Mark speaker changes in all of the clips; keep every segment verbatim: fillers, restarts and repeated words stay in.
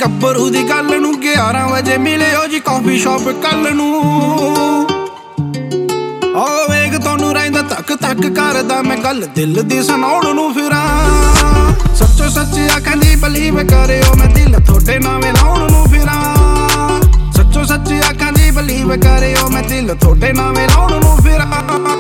Speaker 1: ਗੱਭਰੂ ਦੀ ਗੱਲ ਨੂੰ ਗਿਆਰਾਂ ਵਜੇ ਮਿਲਿਓ ਜੀ ਕਾਫੀ ਸ਼ਾਪ ਕੱਲ ਨੂੰ। ਓ ਵੇਖ ਤੁਹਾਨੂੰ ਰਹਿੰਦਾ ਤੱਕ ਤੱਕ ਕਰਦਾ ਮੈਂ ਗੱਲ ਦਿਲ ਦੀ ਸੁਣਾਉਣ ਨੂੰ ਫਿਰਾਂ। ਸੱਚੋ ਸੱਚੀ ਆਖਾਂ ਦੀ ਬਲੀਵ ਕਰਿਓ ਮੈਂ ਦਿਲ ਤੁਹਾਡੇ ਨਾਵੇਂ ਲਾਉਣ ਨੂੰ ਫਿਰਾਂ। ਸੱਚੋ ਸੱਚੀ ਆਖਾਂ ਦੀ ਬਲੀਵ ਕਰਿਓ ਮੈਂ ਦਿਲ ਤੁਹਾਡੇ ਨਾਵੇਂ ਲਾਉਣ ਨੂੰ ਫਿਰਾਂ।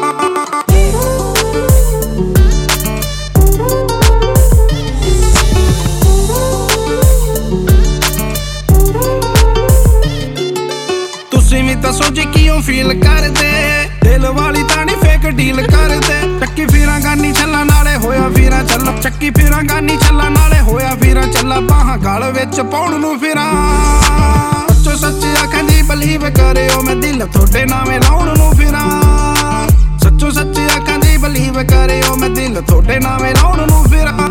Speaker 1: ਤੁਸੀਂ ਵੀ ਦੱਸੋ ਜੀ ਕਿਉਂ ਫੀਲ ਕਰਦੇ, ਦਿਲ ਵਾਲੀ ਤਾਂ ਨੀ ਫੇਕ ਡੀਲ ਕਰਦੇ। ਚੱਕੀ ਫਿਰਾਂ ਗਾਨੀ ਛੱਲਾਂ ਨਾਲੇ ਹੋਇਆ ਫਿਰਾਂ ਚੱਲਾ, ਚੱਕੀ ਫਿਰਾਂ ਗਾਨੀ ਛੱਲਾਂ ਨਾਲੇ ਹੋਇਆ ਫਿਰਾਂ ਚੱਲਾ। ਬਾਹਾਂ ਗਲ ਵਿੱਚ ਪਾਉਣ ਨੂੰ ਫਿਰਾਂ। ਸੱਚੋ ਸੱਚੀ ਆਖਾਂ ਦੀ ਬਲੀਵ ਕਰਿਓ ਮੈਂ ਦਿਲ ਤੁਹਾਡੇ ਨਾਵੇਂ ਲਾਉਣ ਨੂੰ ਫਿਰਾਂ। ਸੱਚੋ ਸੱਚੀ ਆਖਾਂ ਦੀ ਬਲੀਵ ਕਰਿਓ ਮੈਂ ਦਿਲ ਤੁਹਾਡੇ ਨਾਵੇਂ ਲਾਉਣ ਨੂੰ ਫਿਰਾਂ।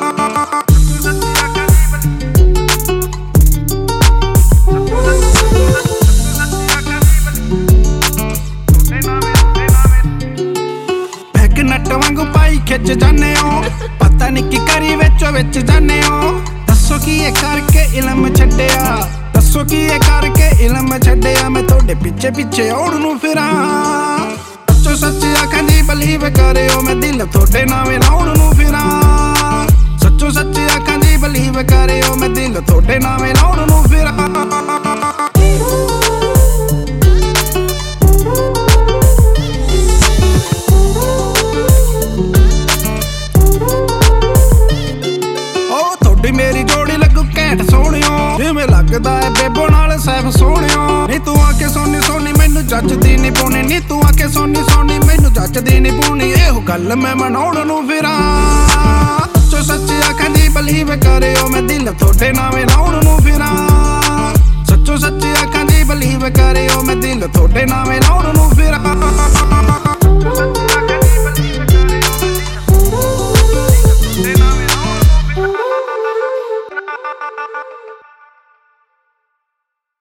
Speaker 1: ਨੱਟ ਵਾਂਗੂ ਪਾਈ ਖਿੱਚ ਜਾਨੇ ਓ, ਪਤਾ ਨੀ ਕੀ ਕਰੀ ਵਿੱਚੋਂ ਵਿੱਚ ਜਾਨੇ ਓ। ਦੱਸੋ ਕੀ ਇਹ ਕਰਕੇ ਇਲਮ ਛੱਡਿਆ, ਦੱਸੋ ਕੀ ਇਹ ਕਰਕੇ ਇਲਮ ਛੱਡਿਆ। ਮੈਂ ਤੁਹਾਡੇ ਪਿੱਛੇ ਪਿੱਛੇ ਆਉਣ ਨੂੰ ਫਿਰਾਂ। ਸੱਚੋ ਸੱਚੀ ਆਖਾਂ ਦੀ ਬਲੀਵ ਕਰਿਓ ਮੈਂ ਦਿਲ ਤੁਹਾਡੇ ਨਾਵੇਂ ਲਾਉਣ ਨੂੰ ਫਿਰਾਂ। ਸੱਚੋ ਸੱਚੀ ਆਖਾਂ ਦੀ ਬਲੀਵ ਕਰਿਓ ਮੈਂ ਦਿਲ ਤੁਹਾਡੇ ਨਾਵੇਂ ਲਾਉਣ ਨੂੰ ਫਿਰਾਂ। ਮੇਰੀ ਜੋੜੀ ਲੱਗੂ ਘੈਂਟ ਸੋਹਣਿਓ, ਜਿਵੇਂ ਲੱਗਦਾ ਹੈ ਬੇਬੋ ਨਾਲ ਸੈਫ ਸੋਹਣਿਓ। ਨੀ ਤੂੰ ਆ ਕੇ ਸੋਨੀ ਸੋਨੀ ਮੈਨੂੰ ਜੱਜਦੀ ਨੀ ਪੂਣੀ, ਨੀ ਤੂੰ ਆ ਕੇ ਸੋਨੀ ਸੋਨੀ ਮੈਨੂੰ ਜੱਜਦੀ ਨੀ ਪੂਣੀ। ਇਹੋ ਗੱਲ ਮੈਂ ਮਨਾਉਣ ਨੂੰ ਫਿਰਾਂ। ਸੱਚੋ ਸੱਚੀ ਆਖਾਂ ਦੀ ਬਲੀਵ ਕਰਿਓ ਮੈਂ ਦਿਲ ਤੁਹਾਡੇ ਨਾਵੇਂ ਲਾਉਣ ਨੂੰ ਫਿਰਾਂ। ਸੱਚੋ ਸੱਚੀ ਆਖਾਂ ਦੀ ਬਲੀਵ ਕਰਿਓ ਮੈਂ ਦਿਲ ਤੁਹਾਡੇ ਨਾਵੇਂ ਲਾਉਣ ਨੂੰ ਫਿਰਾਂ।